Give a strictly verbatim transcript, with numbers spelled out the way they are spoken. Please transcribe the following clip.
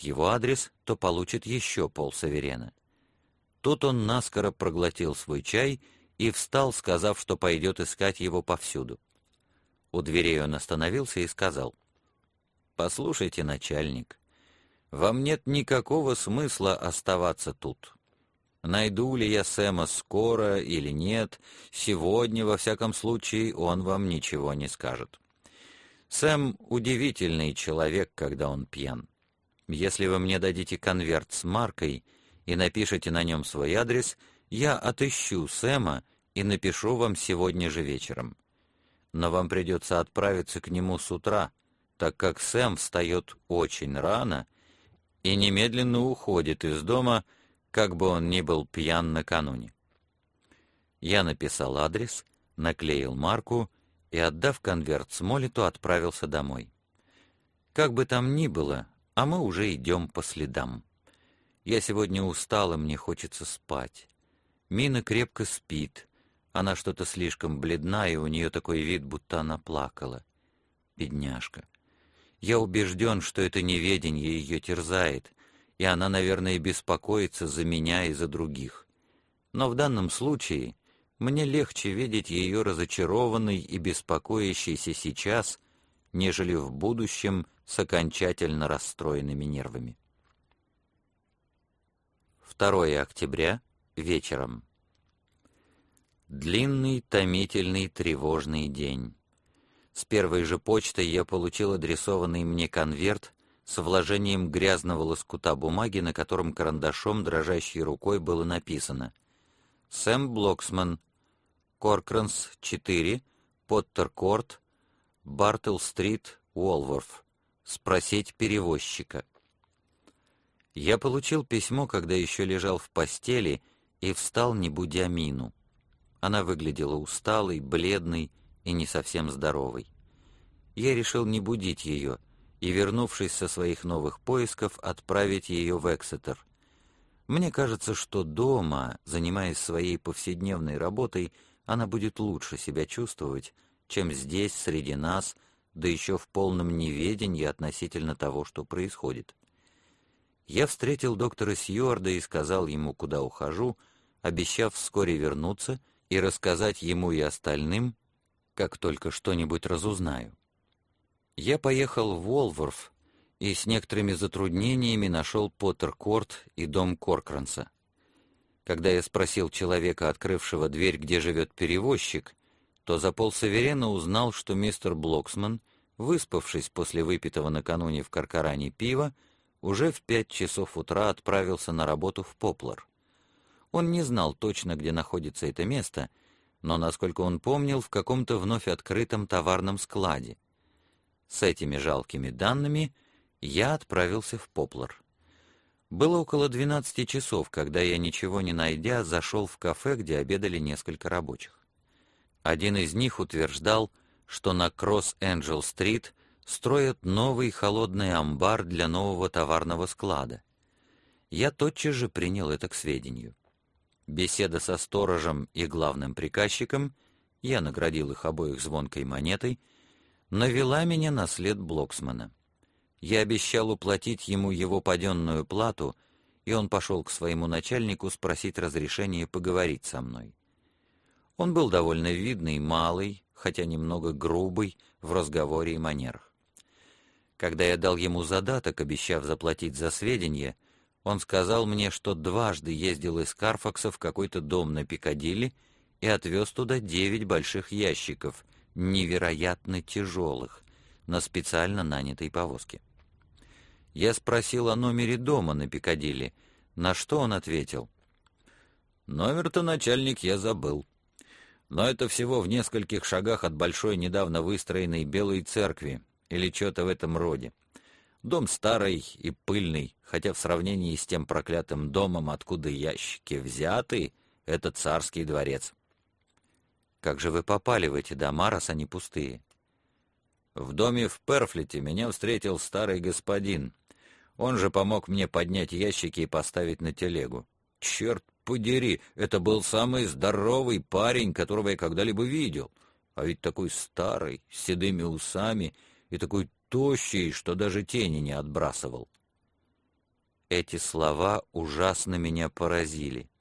его адрес, то получит еще полсаверена. Тут он наскоро проглотил свой чай и встал, сказав, что пойдет искать его повсюду. У дверей он остановился и сказал: «Послушайте, начальник, вам нет никакого смысла оставаться тут. Найду ли я Сэма скоро или нет, сегодня, во всяком случае, он вам ничего не скажет. Сэм удивительный человек, когда он пьян. Если вы мне дадите конверт с маркой и напишите на нем свой адрес, я отыщу Сэма и напишу вам сегодня же вечером. Но вам придется отправиться к нему с утра, так как Сэм встает очень рано и немедленно уходит из дома, как бы он ни был пьян накануне». Я написал адрес, наклеил марку и, отдав конверт Смолету, отправился домой. Как бы там ни было, а мы уже идем по следам. Я сегодня устал, и мне хочется спать. Мина крепко спит. Она что-то слишком бледна, и у нее такой вид, будто она плакала. Бедняжка. Я убежден, что это неведение ее терзает, и она, наверное, беспокоится за меня и за других. Но в данном случае мне легче видеть ее разочарованной и беспокоящейся сейчас, нежели в будущем с окончательно расстроенными нервами. второе октября, вечером. Длинный, томительный, тревожный день. С первой же почтой я получил адресованный мне конверт с вложением грязного лоскута бумаги, на котором карандашом, дрожащей рукой, было написано: «Сэм Блоксман, Коркранс, четыре, Поттер-Корт, Бартл-стрит, Уолворф. Спросить перевозчика». Я получил письмо, когда еще лежал в постели, и встал, не будя Мину. Она выглядела усталой, бледной и не совсем здоровой. Я решил не будить ее и, вернувшись со своих новых поисков, отправить ее в Эксетер. Мне кажется, что дома, занимаясь своей повседневной работой, она будет лучше себя чувствовать, чем здесь, среди нас, да еще в полном неведении относительно того, что происходит. Я встретил доктора Сьюарда и сказал ему, куда ухожу, обещав вскоре вернуться и рассказать ему и остальным, как только что-нибудь разузнаю. Я поехал в Уолворф и с некоторыми затруднениями нашел Поттер-Корт и дом Коркранса. Когда я спросил человека, открывшего дверь, где живет перевозчик, то за полсаверена узнал, что мистер Блоксман, выспавшись после выпитого накануне в Каркаране пива, уже в пять часов утра отправился на работу в Поплар. Он не знал точно, где находится это место, но, насколько он помнил, в каком-то вновь открытом товарном складе. С этими жалкими данными я отправился в Поплар. Было около двенадцати часов, когда я, ничего не найдя, зашел в кафе, где обедали несколько рабочих. Один из них утверждал, что на Кросс-Энджел-стрит строят новый холодный амбар для нового товарного склада. Я тотчас же принял это к сведению. Беседа со сторожем и главным приказчиком, я наградил их обоих звонкой монетой, навела меня на след Блоксмана. Я обещал уплатить ему его паденную плату, и он пошел к своему начальнику спросить разрешения поговорить со мной. Он был довольно видный, малый, хотя немного грубый в разговоре и манерах. Когда я дал ему задаток, обещав заплатить за сведения, он сказал мне, что дважды ездил из Карфакса в какой-то дом на Пикадилли и отвез туда девять больших ящиков, невероятно тяжелых, на специально нанятой повозке. Я спросил о номере дома на Пикадилли, на что он ответил: «Номер-то, начальник, я забыл. Но это всего в нескольких шагах от большой недавно выстроенной Белой церкви, или что-то в этом роде. Дом старый и пыльный, хотя в сравнении с тем проклятым домом, откуда ящики взяты, это царский дворец». «Как же вы попали в эти дома, раз они пустые?» «В доме в Перфлете меня встретил старый господин. Он же помог мне поднять ящики и поставить на телегу. Черт подери, это был самый здоровый парень, которого я когда-либо видел. А ведь такой старый, с седыми усами и такой тощий, что даже тени не отбрасывал». Эти слова ужасно меня поразили.